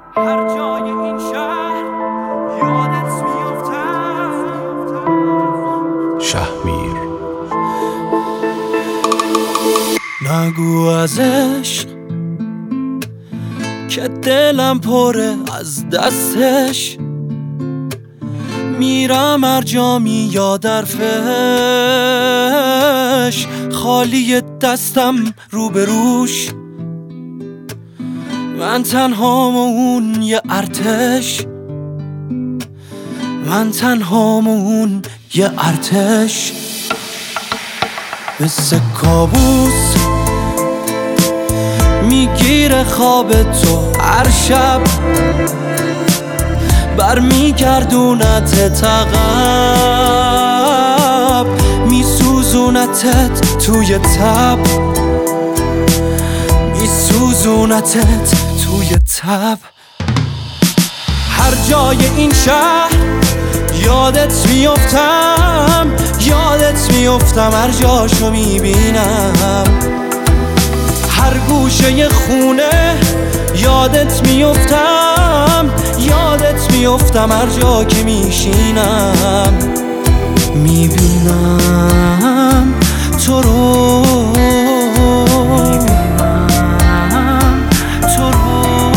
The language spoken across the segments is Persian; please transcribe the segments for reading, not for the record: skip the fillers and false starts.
هر جای این شهر یادت میافتم. شهمیر. نگو ازش که دلم پره از دستش، میرم هر جا میاد حرفش، خالی دستم روبروش، من تنهام و اون یه ارتش، من تنهام و اون یه ارتش. مثل کابوس میگیره خواب تو هر شب، برمیگردونت عقب، میسوزونتت توی تب، میسوزونتت توی تب. هر جای این شهر یادت میافتم، یادت میافتم، هر جاشو میبینم، هر گوشه خونه یادت میافتم، یادت میافتم، هر جا که میشینم میبینم تو رو، میبینم تو رو.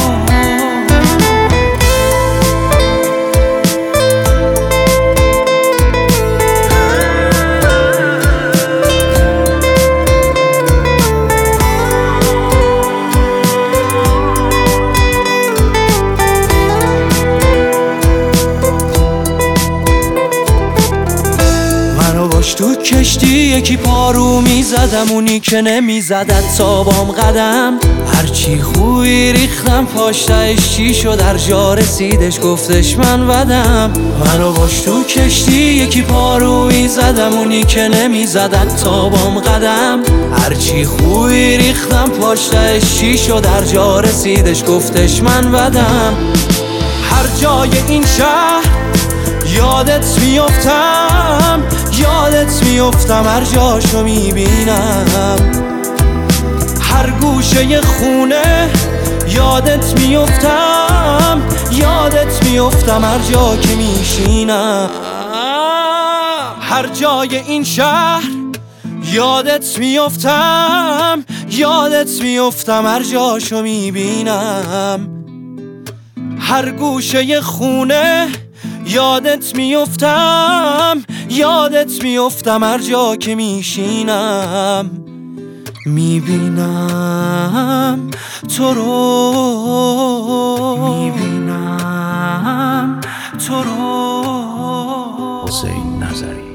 تو کشتی یکی پارو میزدم، اونی که نمیزدت تا بام قدم، هرچی خوی ریختم پاشتش چی شد، هر جا رسیدش گفتش من ودم. منو باش تو کشتی یکی پارو میزدم، اونی که نمیزدت تا بام قدم، هرچی خوی ریختم پاشتش چی شد، هر جا رسیدش گفتش من ودم. هر جای این شهر یادت میافتم، یادت میافتم، هر جاشو میبینم، هر گوشه خونه یادت میافتم، یادت میافتم، هر جا که میشینم. هر جای این شهر یادت میافتم، یادت میافتم، هر جاشو میبینم، هر گوشه خونه یادت میافتم، یادت میافتم، هر جا که میشینم میبینم تو رو، میبینم تو رو. حسین نظری.